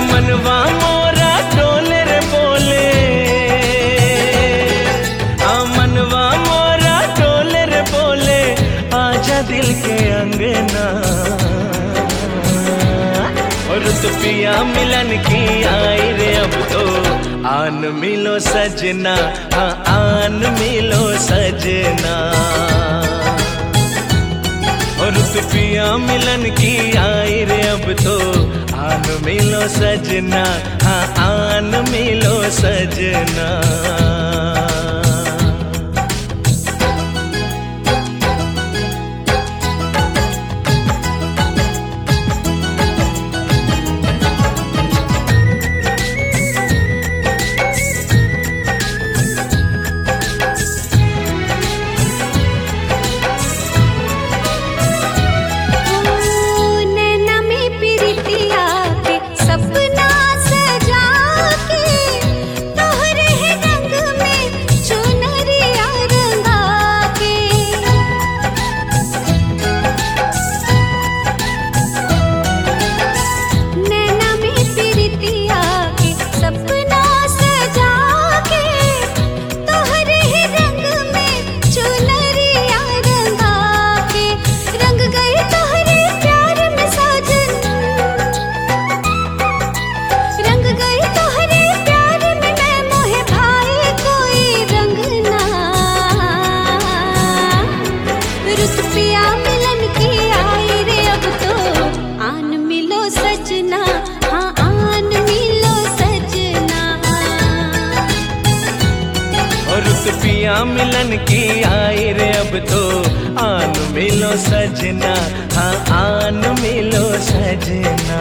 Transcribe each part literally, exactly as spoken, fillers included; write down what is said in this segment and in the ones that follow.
मनवा मोरा डोले रे बोले, आ मनवा मोरा डोले रे बोले, आजा दिल के अंगना। और पिया मिलन की आई रे अब तो, आन मिलो सजना, हाँ आन मिलो सजना। और पिया मिलन की आई रे अब तो, आन मिलो सजना, हाँ आन मिलो सजना। पिया मिलन की आई रे अब तो, आन मिलो सजना, हाँ आन मिलो सजना।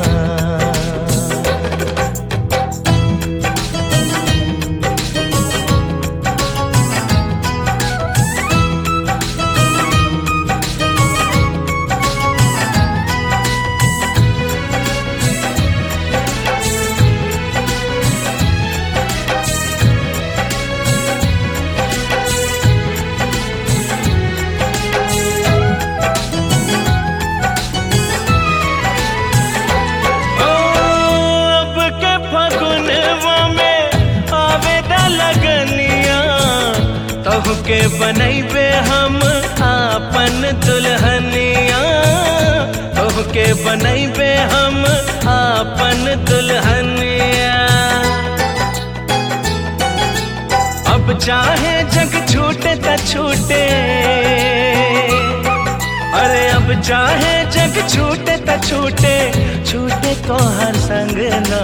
के बनैबे हम आपन दुल्हनिया, तोहके बनैबे हम आपन दुल्हनिया। अब चाहे जग छूटे त छूटे, अरे अब चाहे जग छूटे त छूटे, छूटे तो हर संग ना।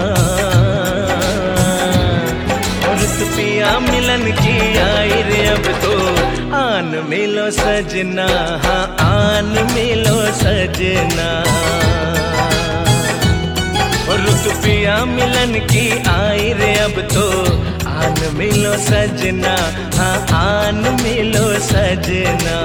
पिया मिलन की आई रे अब तो, आन मिलो सजना, हाँ आन मिलो सजना। और रुत पिया मिलन की आई रे अब तो, आन मिलो सजना, हाँ आन मिलो सजना।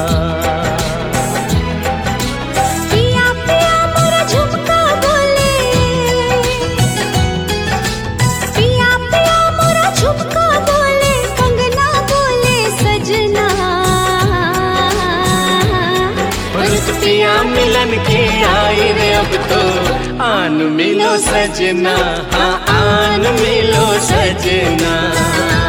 पिया मिलन की आई रे अब तो, आन मिलो सजना, हाँ आन मिलो सजना।